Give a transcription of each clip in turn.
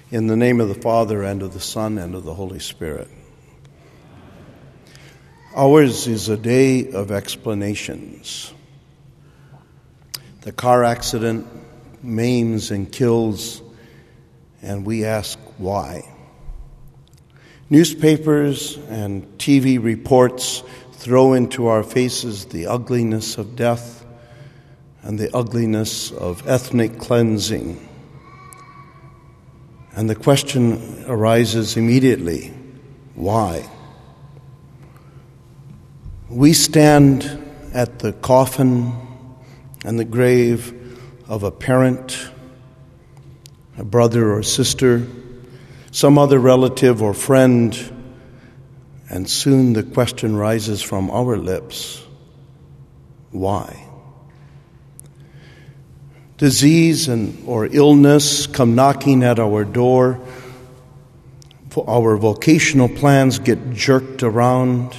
In the name of the Father, and of the Son, and of the Holy Spirit. Ours is a day of explanations. The car accident maims and kills, and we ask why. Newspapers and TV reports throw into our faces the ugliness of death and the ugliness of ethnic cleansing. And the question arises immediately, why? We stand at the coffin and the grave of a parent, a brother or sister, some other relative or friend, and soon the question rises from our lips, why? Disease or illness come knocking at our door. Our vocational plans get jerked around,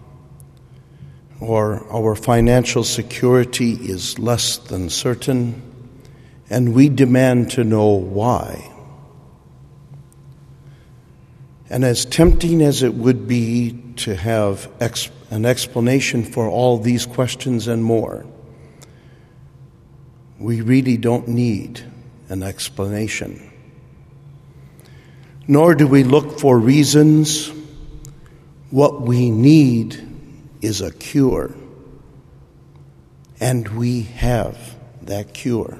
or our financial security is less than certain, and we demand to know why. And as tempting as it would be to have an explanation for all these questions and more, we really don't need an explanation. Nor do we look for reasons. What we need is a cure. And we have that cure.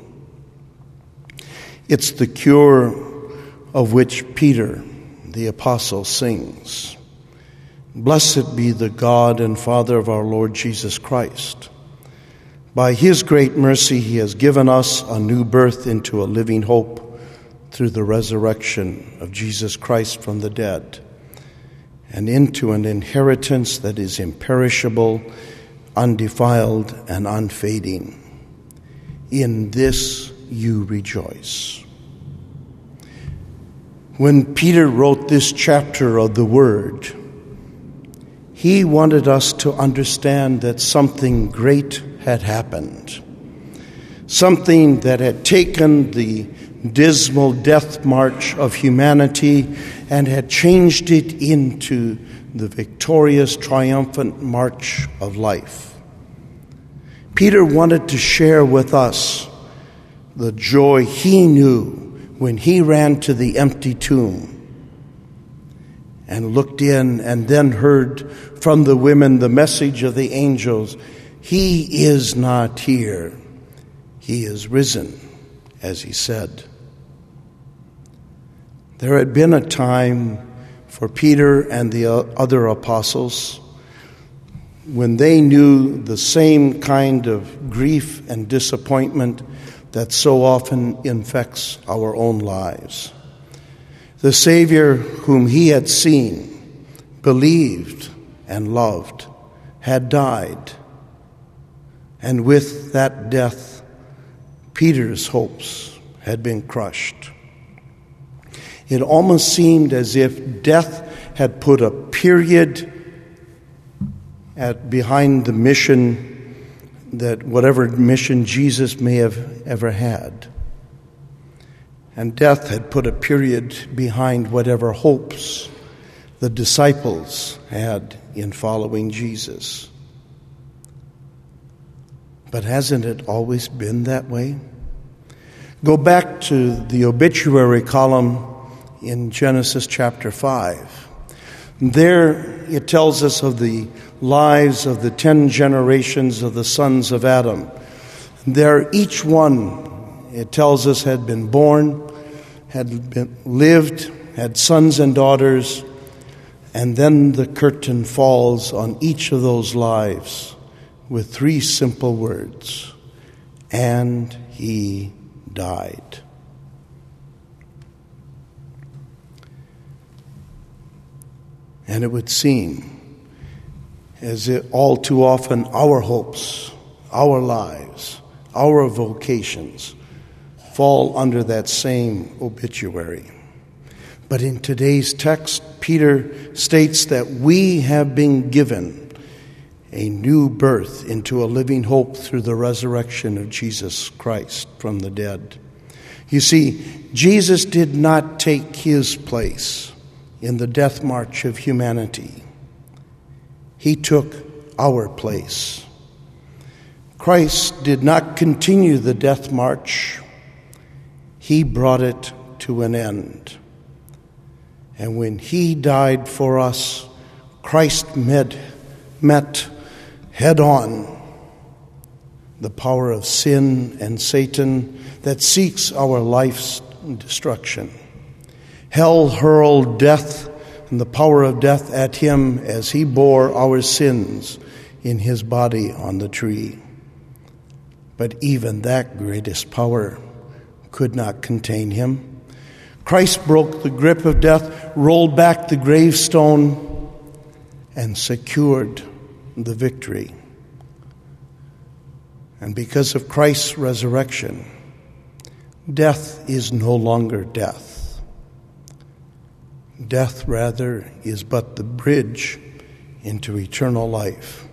It's the cure of which Peter, the apostle, sings. Blessed be the God and Father of our Lord Jesus Christ. By his great mercy, he has given us a new birth into a living hope through the resurrection of Jesus Christ from the dead, and into an inheritance that is imperishable, undefiled, and unfading. In this you rejoice. When Peter wrote this chapter of the Word, he wanted us to understand that something great had happened. Something that had taken the dismal death march of humanity and had changed it into the victorious, triumphant march of life. Peter wanted to share with us the joy he knew when he ran to the empty tomb and looked in and then heard from the women the message of the angels, "He is not here. He is risen," as he said. There had been a time for Peter and the other apostles when they knew the same kind of grief and disappointment that so often infects our own lives. The Savior whom he had seen, believed, and loved had died. And with that death, Peter's hopes had been crushed. It almost seemed as if death had put a period behind the mission, that whatever mission Jesus may have ever had. And death had put a period behind whatever hopes the disciples had in following Jesus. But hasn't it always been that way? Go back to the obituary column in Genesis chapter 5. There it tells us of the lives of the 10 generations of the sons of Adam. There each one, it tells us, had been born, lived, had sons and daughters, and then the curtain falls on each of those lives with 3 simple words, and he died. And it would seem as if all too often our hopes, our lives, our vocations fall under that same obituary. But in today's text, Peter states that we have been given a new birth into a living hope through the resurrection of Jesus Christ from the dead. You see, Jesus did not take his place in the death march of humanity. He took our place. Christ did not continue the death march. He brought it to an end. And when he died for us, Christ met head on the power of sin and Satan that seeks our life's destruction. Hell hurled death and the power of death at him as he bore our sins in his body on the tree. But even that greatest power could not contain him. Christ broke the grip of death, rolled back the gravestone, and secured the victory. And because of Christ's resurrection, death is no longer death. Death, rather, is but the bridge into eternal life.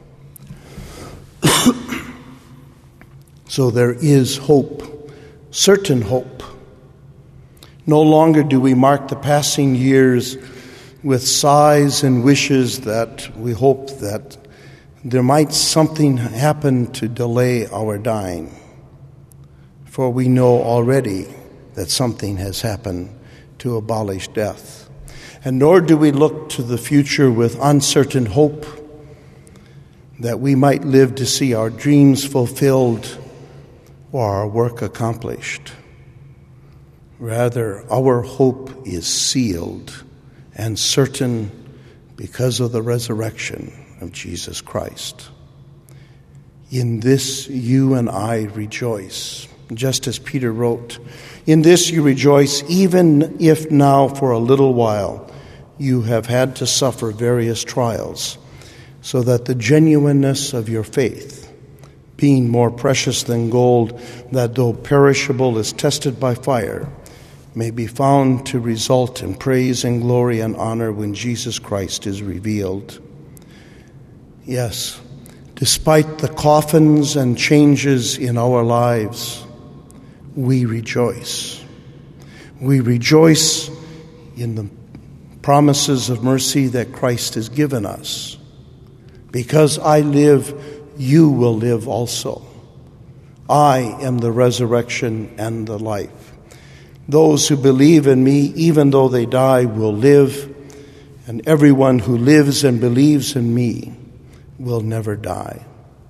So there is hope, certain hope. No longer do we mark the passing years with sighs and wishes that we hope that there might something happen to delay our dying. For we know already that something has happened to abolish death. And nor do we look to the future with uncertain hope that we might live to see our dreams fulfilled or our work accomplished. Rather, our hope is sealed and certain because of the resurrection of Jesus Christ. In this you and I rejoice, just as Peter wrote, "In this you rejoice, even if now for a little while you have had to suffer various trials, so that the genuineness of your faith, being more precious than gold, that though perishable is tested by fire, may be found to result in praise and glory and honor when Jesus Christ is revealed." Yes, despite the coffins and changes in our lives, we rejoice. We rejoice in the promises of mercy that Christ has given us. Because I live, you will live also. I am the resurrection and the life. Those who believe in me, even though they die, will live, and everyone who lives and believes in me will never die.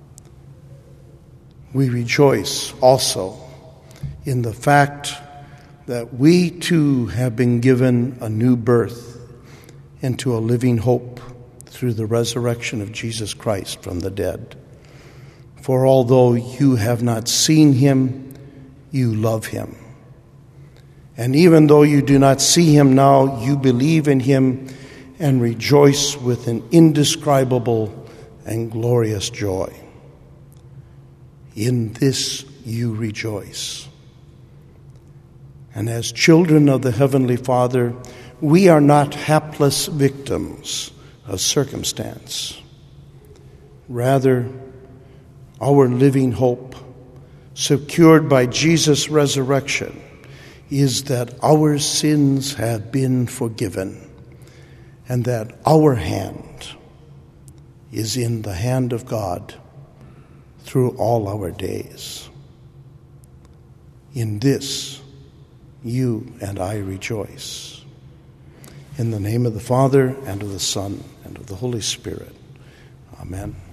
We rejoice also in the fact that we too have been given a new birth into a living hope through the resurrection of Jesus Christ from the dead. For although you have not seen him, you love him. And even though you do not see him now, you believe in him and rejoice with an indescribable and glorious joy. In this you rejoice. And as children of the Heavenly Father, we are not hapless victims of circumstance. Rather, our living hope, secured by Jesus' resurrection, is that our sins have been forgiven and that our hand is in the hand of God through all our days. In this, you and I rejoice. In the name of the Father, and of the Son, and of the Holy Spirit. Amen.